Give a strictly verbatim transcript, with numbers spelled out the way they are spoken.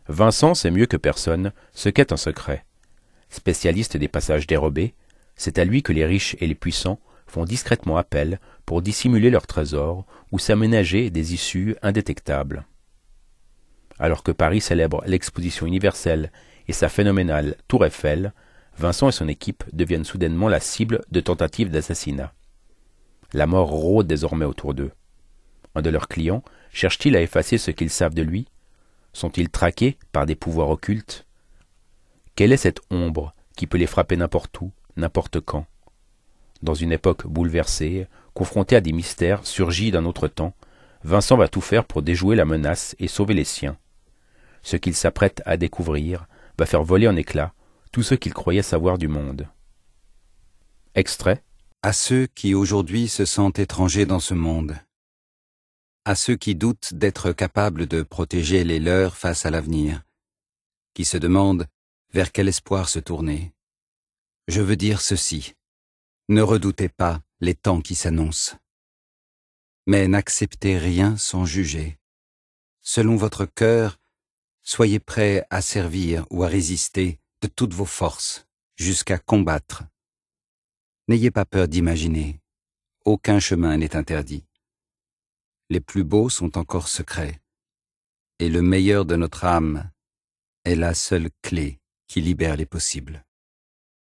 Vincent sait mieux que personne ce qu'est un secret. Spécialiste des passages dérobés, c'est à lui que les riches et les puissants font discrètement appel pour dissimuler leurs trésors ou s'aménager des issues indétectables. Alors que Paris célèbre l'exposition universelle et sa phénoménale Tour Eiffel, Vincent et son équipe deviennent soudainement la cible de tentatives d'assassinat. La mort rôde désormais autour d'eux. Un de leurs clients cherche-t-il à effacer ce qu'ils savent de lui? Sont-ils traqués par des pouvoirs occultes? Quelle est cette ombre qui peut les frapper n'importe où, n'importe quand? Dans une époque bouleversée, confronté à des mystères surgis d'un autre temps, Vincent va tout faire pour déjouer la menace et sauver les siens. Ce qu'il s'apprête à découvrir va faire voler en éclats tout ce qu'il croyait savoir du monde. Extrait. À ceux qui aujourd'hui se sentent étrangers dans ce monde, à ceux qui doutent d'être capables de protéger les leurs face à l'avenir, qui se demandent vers quel espoir se tourner, je veux dire ceci: ne redoutez pas les temps qui s'annoncent, mais n'acceptez rien sans juger. Selon votre cœur, soyez prêts à servir ou à résister de toutes vos forces, jusqu'à combattre. N'ayez pas peur d'imaginer. Aucun chemin n'est interdit. Les plus beaux sont encore secrets, et le meilleur de notre âme est la seule clé qui libère les possibles.